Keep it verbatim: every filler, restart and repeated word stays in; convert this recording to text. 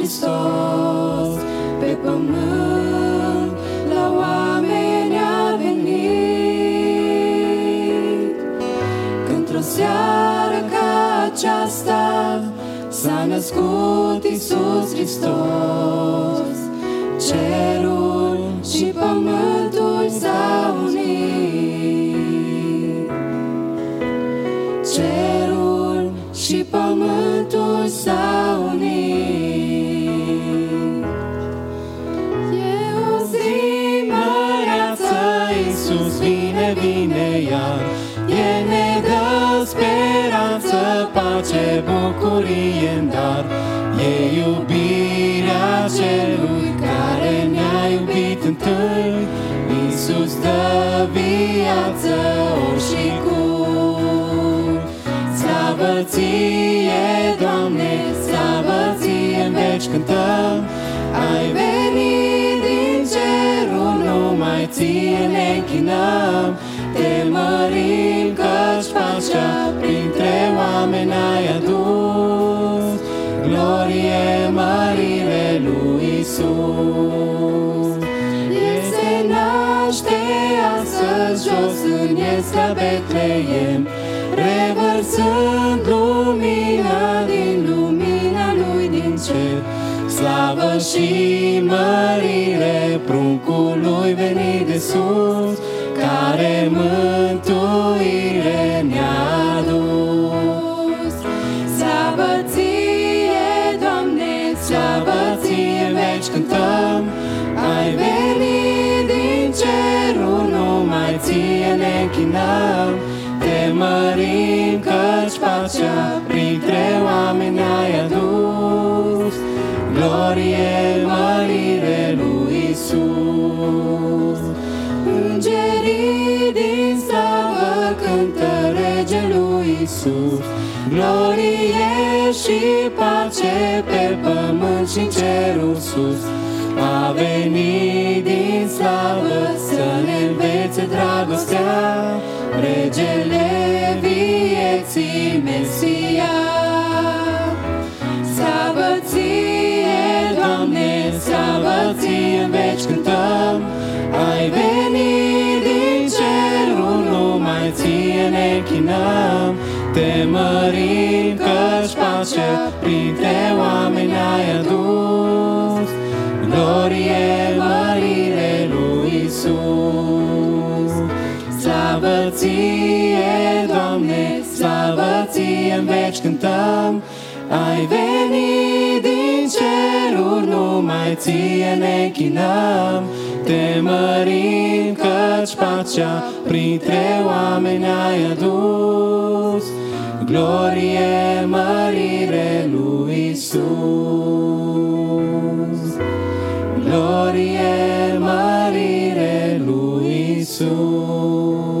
Hristos pe pământ la oameni a venit. Într-o seară ca aceasta s-a născut Iisus Hristos. Cerul și pământul s-au unit. Cerul și pământul s-au unit. E o zi măreață, Iisus vine, vine iar. El ne dă speranță, pace, bucurie-n dar. E iubirea celui care ne-a iubit întâi. Iisus dă viață ori și cui. Slavă ție, Doamne, slavă ție, în veci cântăm. Ai venit din cerul, numai ție ne închinăm. Te mărim că-ți pacea printre oameni ai adus. Glorie, mărire lui Iisus. El se naște astăzi jos în Iesla Betleem, revărsând lumina din lumina lui din cer. Slavă și mărire pruncului venit de sus, care mântuire ne-a adus. Slavă ție, Doamne, slavă ție, în veci cântăm. Ai venit din cerul, numai ție ne închinăm. Te mărim că-ți pacea printre oameni ai adus. Glorie, mărire lui Iisus. Îngerii din slavă cântă regelui Iisus. Glorie și pace pe pământ și în cerul sus. A venit din slavă să ne învețe dragostea, regele vieții, Mesia. Slavă ție, Doamne, slavă ție, în veci cântăm. Ai venit din cerul, numai ție ne închinăm. Te mărim că-ți pacea printre oameni ai adus. Glorie, mărire lui Iisus. Slavă ție, Doamne, slavă ție, în veci cântăm. Ai venit din cerul, numai ție ne închinăm. Te mărim că-ți pacea printre oameni ai adus. Glorie, mărire lui Iisus. Glorie, mărire lui Iisus.